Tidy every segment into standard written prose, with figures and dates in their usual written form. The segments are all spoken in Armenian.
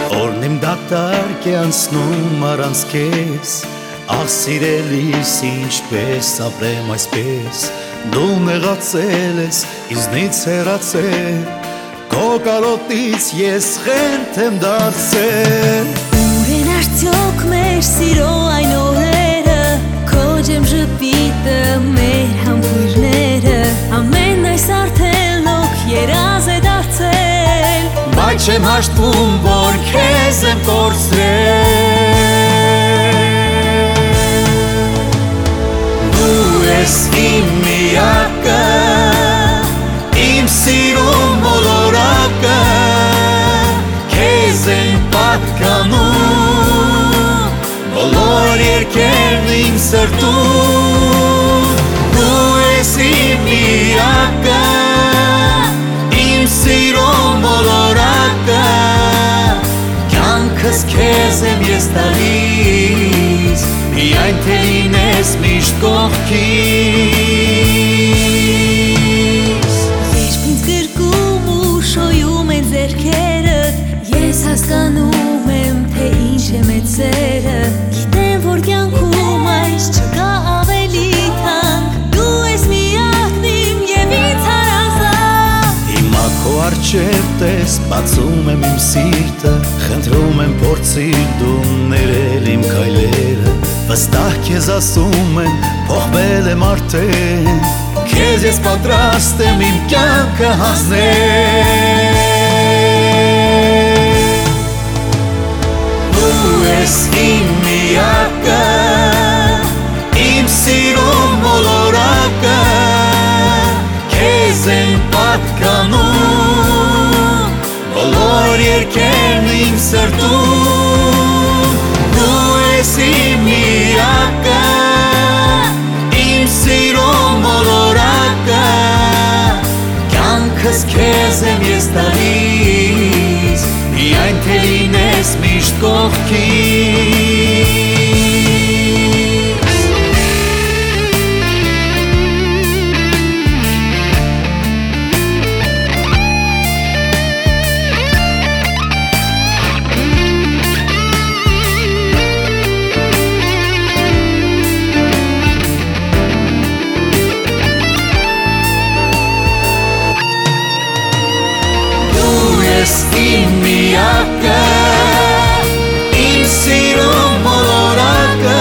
Օրն իմ դատարկ է անցնում առանց քեզ, ահ սիրելիս ինչպես ապրեմ այսպես, դու նեղացել ես ինձնից հեռացել, քո կարոտից ես խենթ եմ դարձել։ Ուր են արդյոք մեր սիրո այն օրերը, քո ջեմ ժպիտը, մեր համբույրները, ամեն այս արդեն լոք երազ է դարձել, բայց չեմ հաշտվում, որ քեզ եմ կորցրել։ Դու ես իմ միակը, իմ սիրուն մոլորակը, քեզ են պատկանում բոլոր երգերն իմ սրտում։ Դու ես իմ միակը, իմ սիրուն մոլորակը, կյանքս քեզ եմ ես տալիս, միայն թե լինես միշտ կողքիս։ Երբ ինձ գրկում ու շոյում են ձեռքերդ, ես հասկանում եմ, թե ինչ է մեծ սերը, գիտեմ, որ կյանքում այս չկա ավելի թանկ, դու ես միակն իմ և ինձ հարազատ։ Հիմա քո առջև տես, բացում եմ իմ սիրտը, խնդրում եմ փորձիր դու ներել իմ քայլերը, վստահ քեզ ասում եմ, փոխվել եմ արդեն, քեզ ես պատրաստ եմ իմ կյանքը հանձնել։ Դու ես իմ միակը, իմ սիրուն մոլորակը, քեզ են պատկանում բոլոր երգերն իմ սրտում։ Դու ես իմ միակը, իմ սիրուն մոլորակը, կյանքս քեզ եմ ես տալիս, միայն թե լինես միշտ կողքիս։ Իմ միակը, իմ սիրուն մոլորակը,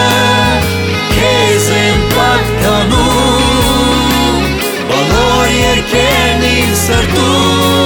քեզ եմ պատկանում բոլոր երգերն իմ սրտում։